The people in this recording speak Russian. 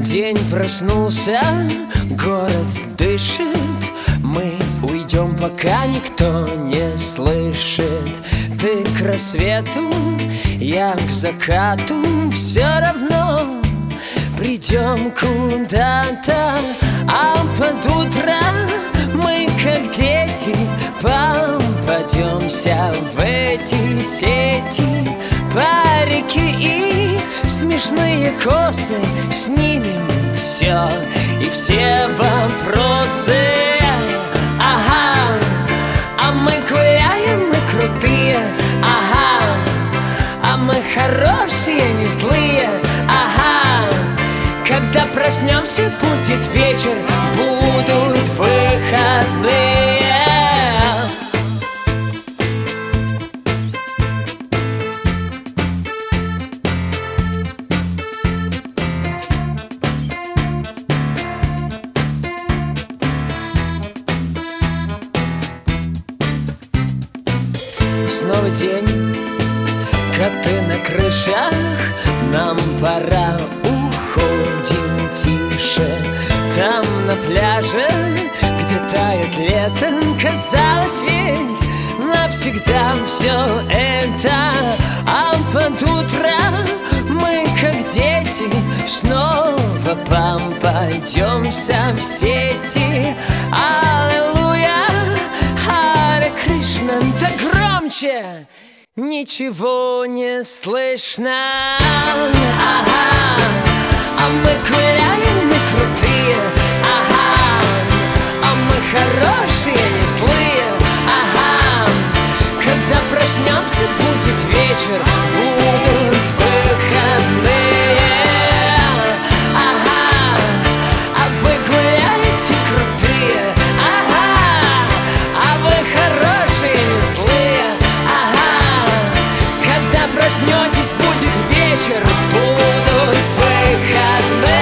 День проснулся, город дышит. Мы уйдем, пока никто не слышит. Ты к рассвету, я к закату. Все равно придем куда-то. А под утро мы, как дети, попадемся в эти сети. Парики и смешные косы, снимем все и все вопросы. Ага, а мы гуляем, мы крутые. Ага, а мы хорошие, не злые. Ага, когда проснемся, будет вечер, будут выходные. Снова день, коты на крышах. Нам пора, уходим тише. Там на пляже, где тает лето, казалось ведь навсегда все это. А под утро мы, как дети, снова попадемся в сети. Аллилуйя, Харе Кришна, да громче, ничего не слышно. Ага, а мы гуляем, мы крутые. Ага, а мы хорошие, не злые. Ага, когда проснемся, будет вечер, будут выходные. Ага, а вы гуляете крутые. Ага, а вы хорошие, не злые. Ага, когда проснетесь, будет вечер, будут выходные.